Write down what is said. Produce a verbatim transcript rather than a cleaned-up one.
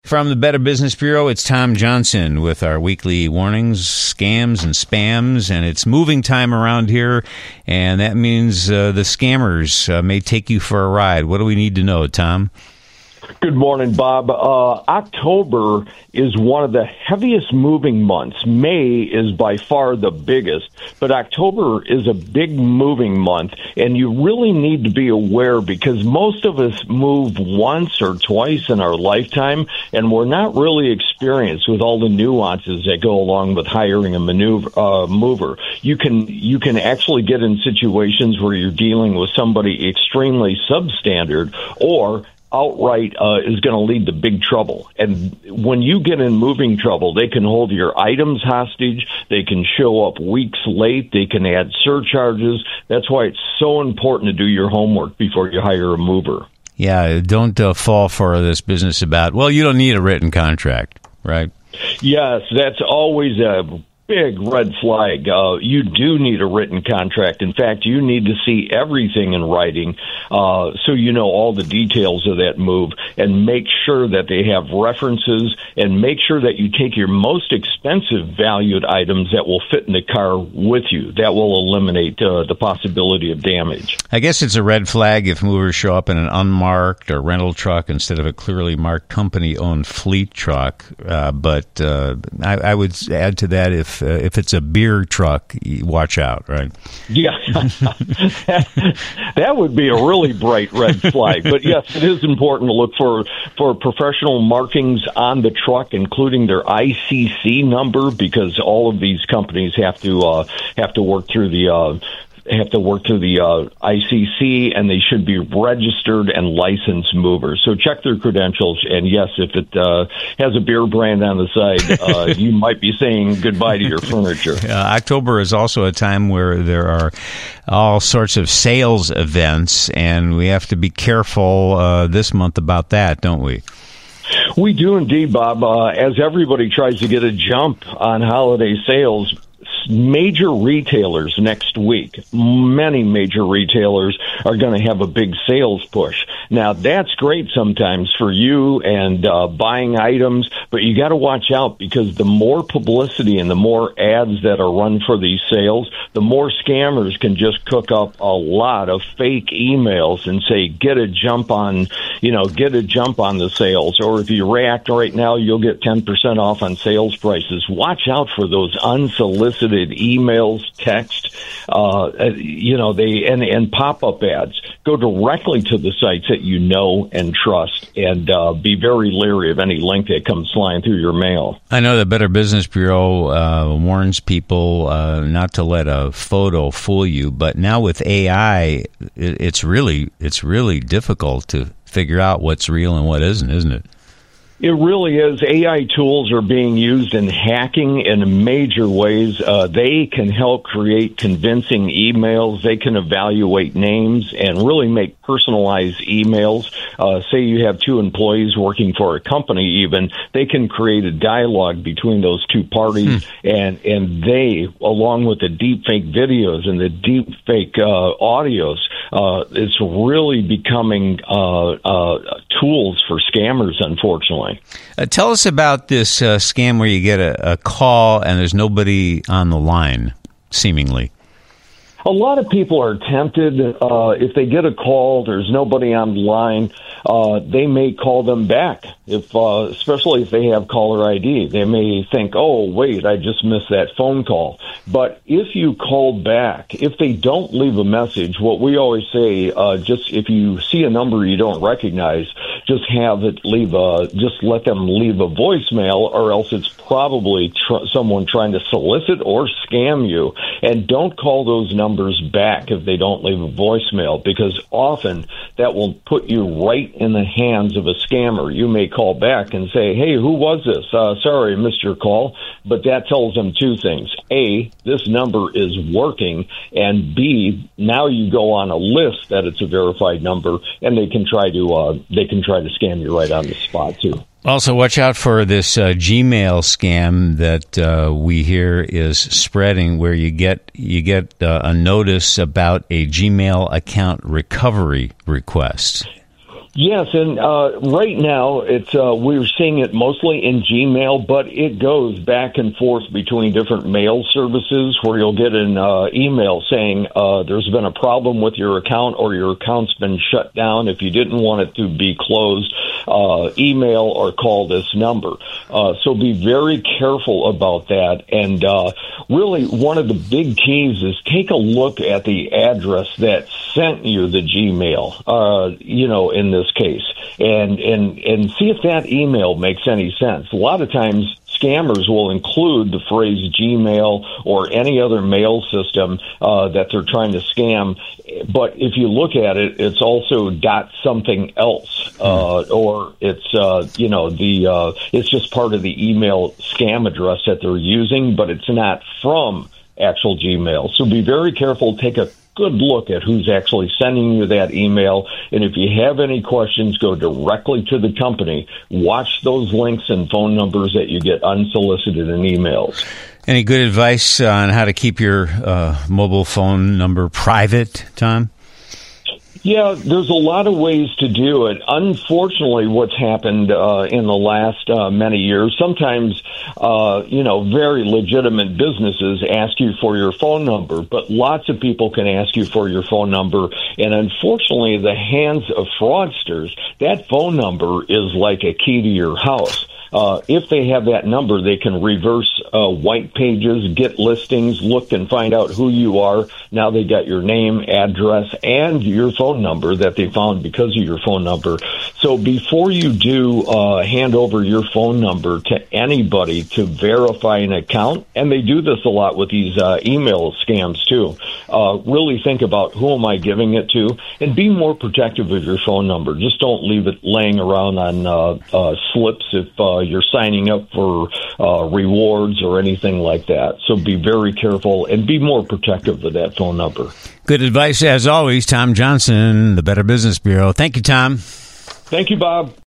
From the Better Business Bureau, it's Tom Johnson with our weekly warnings, scams and spams, and it's moving time around here, and that means uh, the scammers uh, may take you for a ride. What do we need to know, Tom? Good morning, Bob. Uh, October is one of the heaviest moving months. May is by far the biggest, but October is a big moving month, and you really need to be aware because most of us move once or twice in our lifetime, and we're not really experienced with all the nuances that go along with hiring a maneuver, uh, mover. You can you can actually get in situations where you're dealing with somebody extremely substandard or outright uh, is going to lead to big trouble. And when you get in moving trouble, they can hold your items hostage. They can show up weeks late. They can add surcharges. That's why it's so important to do your homework before you hire a mover. Yeah, don't uh, fall for this business about, well, you don't need a written contract, right? Yes, that's always a big red flag. Uh, you do need a written contract. In fact, you need to see everything in writing uh, so you know all the details of that move, and make sure that they have references, and make sure that you take your most expensive valued items that will fit in the car with you. That will eliminate uh, the possibility of damage. I guess it's a red flag if movers show up in an unmarked or rental truck instead of a clearly marked company-owned fleet truck. Uh, but uh, I, I would add to that if Uh, if it's a beer truck, watch out, right? Yeah, that would be a really bright red flag. But yes, it is important to look for, for professional markings on the truck, including their I C C number, because all of these companies have to uh, have to work through the uh, have to work through the uh, I C C, and they should be registered and licensed movers. So check their credentials, and yes, if it uh, has a beer brand on the side, uh, you might be saying goodbye to your furniture. Uh, October is also a time where there are all sorts of sales events, and we have to be careful uh, this month about that, don't we? We do indeed, Bob. Uh, as everybody tries to get a jump on holiday sales, major retailers next week, many major retailers are going to have a big sales push. Now, that's great sometimes for you and uh, buying items, but you got to watch out because the more publicity and the more ads that are run for these sales, the more scammers can just cook up a lot of fake emails and say, get a jump on, you know, get a jump on the sales. Or if you react right now, you'll get ten percent off on sales prices. Watch out for those unsolicited emails, text, uh, you know, they and, and pop-up ads. Go directly to the sites that you know and trust, and uh, be very leery of any link that comes flying through your mail. I know the Better Business Bureau uh, warns people uh, not to let a photo fool you, but now with A I, it's really it's really difficult to figure out what's real and what isn't, isn't it? It really is. A I tools are being used in hacking in major ways. Uh, they can help create convincing emails. They can evaluate names and really make personalized emails. Uh, say you have two employees working for a company even, they can create a dialogue between those two parties, hmm. and, and they, along with the deep fake videos and the deep fake uh, audios, uh, it's really becoming uh, uh, tools for scammers, unfortunately. Uh, tell us about this uh, scam where you get a, a call and there's nobody on the line, seemingly. A lot of people are tempted. Uh, if they get a call, there's nobody on the line, uh, they may call them back, if, uh, especially if they have caller I D. They may think, oh, wait, I just missed that phone call. But if you call back, if they don't leave a message, what we always say, uh, just if you see a number you don't recognize, just have it leave a, just let them leave a voicemail, or else it's probably tr- someone trying to solicit or scam you. And don't call those numbers back if they don't leave a voicemail, because often that will put you right in the hands of a scammer. You may call back and say, hey, who was this? Uh, sorry, I missed your call. But that tells them two things. A, this number is working, and B, now you go on a list that it's a verified number, and they can try to uh, they can try to scam you right on the spot too. Also, watch out for this uh, Gmail scam that uh, we hear is spreading, where you get you get uh, a notice about a Gmail account recovery request. Yes, and uh, right now it's uh, we're seeing it mostly in Gmail, but it goes back and forth between different mail services where you'll get an uh, email saying uh, there's been a problem with your account or your account's been shut down. If you didn't want it to be closed, uh, email or call this number. Uh, so be very careful about that. And uh, really, one of the big keys is take a look at the address that sent you the Gmail, uh, you know, in this case, and, and, and see if that email makes any sense. A lot of times, scammers will include the phrase Gmail or any other mail system uh, that they're trying to scam. But if you look at it, it's also dot something else, uh, or it's uh, you know the uh, it's just part of the email scam address that they're using, but it's not from actual Gmail. So be very careful. Take a good look at who's actually sending you that email. And if you have any questions, go directly to the company. Watch those links and phone numbers that you get unsolicited in emails. Any good advice on how to keep your uh, mobile phone number private, Tom? Yeah, there's a lot of ways to do it. Unfortunately, what's happened uh, in the last uh, many years, sometimes, uh, you know, very legitimate businesses ask you for your phone number, but lots of people can ask you for your phone number. And unfortunately, the hands of fraudsters, that phone number is like a key to your house. Uh, if they have that number, they can reverse uh, white pages, get listings, look and find out who you are. Now they got your name, address, and your phone number that they found because of your phone number. So before you do uh, hand over your phone number to anybody to verify an account, and they do this a lot with these uh, email scams too, uh, really think about who am I giving it to, and be more protective of your phone number. Just don't leave it laying around on uh, uh, slips if uh, you're signing up for uh, rewards or anything like that. So be very careful and be more protective of that phone number. Good advice, as always. Tom Johnson, the Better Business Bureau. Thank you, Tom. Thank you, Bob.